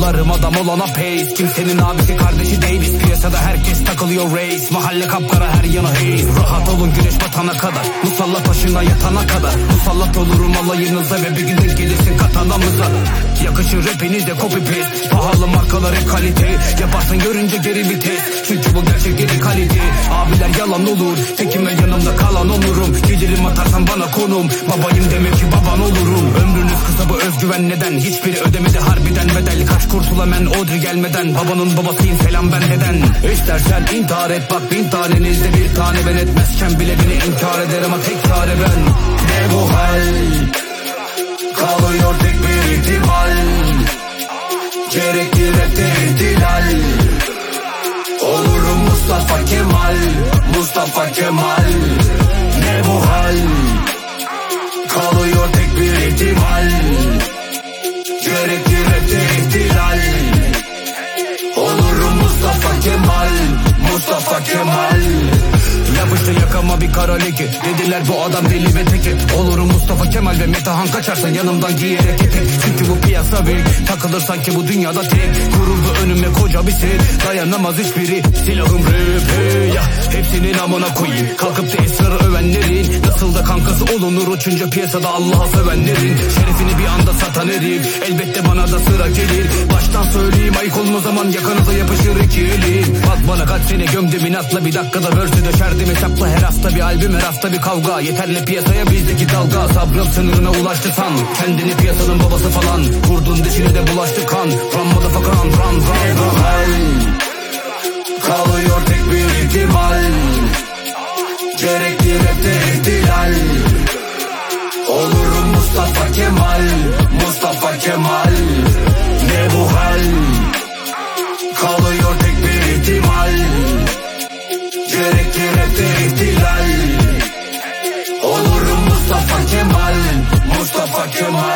Yollarım adam olana pace. Kimsenin abisi kardeşi Davis. Piyasada herkes takılıyor race. Mahalle kapkara her yana haze. Rahat olun güneş batana kadar. Musallat başına yatana kadar. Musallat olurum alayınıza ve bir gün denk gelirsin katanamıza. Yakışır rapinize copy paste. Pahalı markalar hep kalite. Yaparsın görünce geri vites. Çünkü bu gerçek geri kalite. Abiler yalan olur. Tekim ve yanımda kalan olurum. Gelirim atarsan bana konum. Babayım demek ki baban olurum. Ömrünüz kısa bu özgüven neden? Hiçbiri ödemedi harbiden bedel. Kaç kurtul hemen Audrey gelmeden. Babanın babasıyım selam ben neden? İstersen intihar et bak 1000 tanenizde bir tane. Ben etmezken bile beni inkar ederim ama tek çare ben. Ne bu hal? Kalıyor tek bir ihtimal. Gerekli rapte ihtilal. Olurum Mustafa Kemal. Mustafa Kemal. Ne bu hal? Kalıyor tek bir ihtimal. Gerekli rapte ihtilal. Olurum Mustafa Kemal. Mustafa Kemal. Yapıştı yakama bir kara leke. Dediler bu adam deli ve teke. Olurum Mustafa Kemal ve Metehan kaçarsan yanımdan giyerek etek. Çünkü bu piyasa büyük. Takılır sanki bu dünyada tek. Kuruldu önüme koca bir set. Dayanamaz hiçbiri. Silahım rap ya. Hepsinin amına koyayım. Kalkıp da esrarı övenlerin. Nasıl da kankası olunur uçunca piyasada Allah'a sövenlerin. Şerefini bir anda satan herif. Elbette bana da sıra gelir. Baştan söyleyeyim ayık olma zaman yakanıza yapışır iki elim. Bak bana kaç sene gömdüm inatla bir dakikada verse döşerdim hesapla. Her hafta bir albüm her hafta bir kavga. Yeterli piyasaya bizdeki dalga. Sabrım sınırına ulaştı san. Kendini piyasanın babası falan. Kurdun dişine de bulaştı kan. Run motherfucker run run run run. Kalıyor tek bir ihtimal. Gerekli rapte ihtilal. Olurum Mustafa Kemal. Mustafa Kemal. Ne bu hal? Kalıyor tek bir ihtimal. Gerekli rapte ihtilal. Olurum Mustafa Kemal. Mustafa Kemal.